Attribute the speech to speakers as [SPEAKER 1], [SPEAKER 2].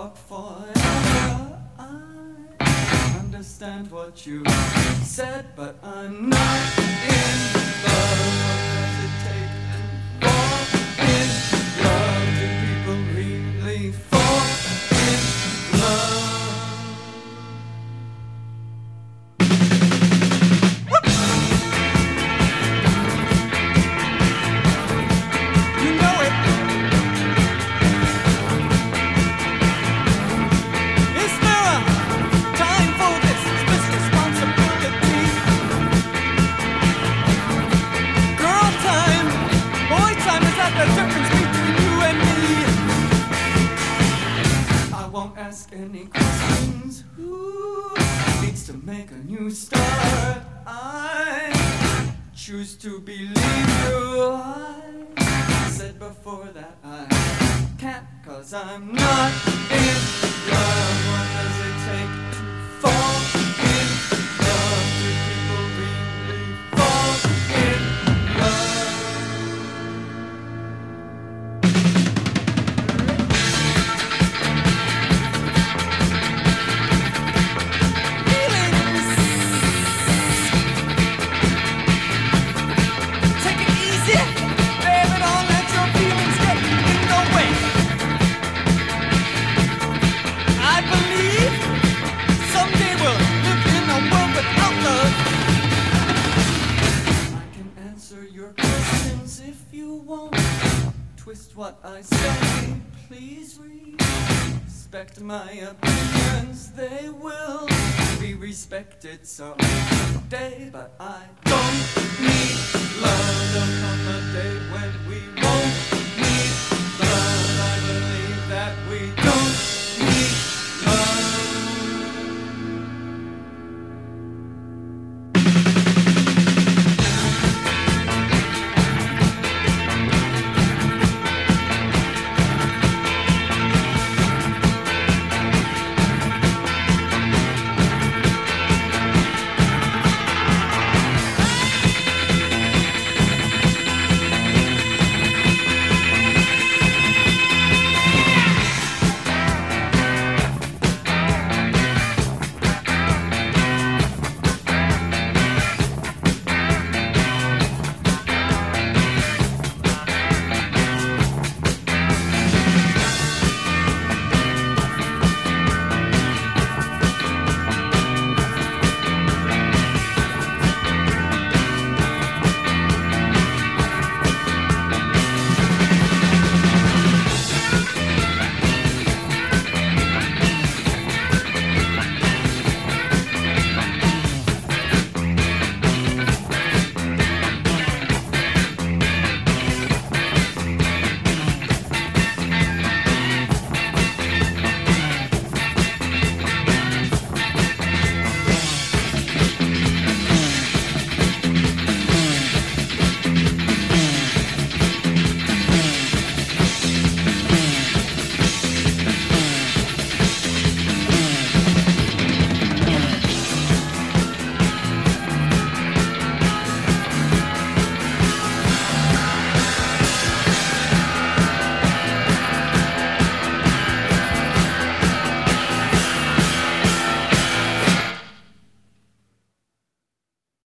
[SPEAKER 1] talk forever. I understand what you said, but I'm not in love. What does it take to fall in love? Do people really fall in love? Ask any questions. Who needs to make a new start? I choose to believe you. I said before that I can't, 'cause I'm not in love. What does it take to fall in love? Do people really fall in love? If you won't twist what I say, please respect my opinions. They will be respected someday, but I don't need love. There'll come a day when we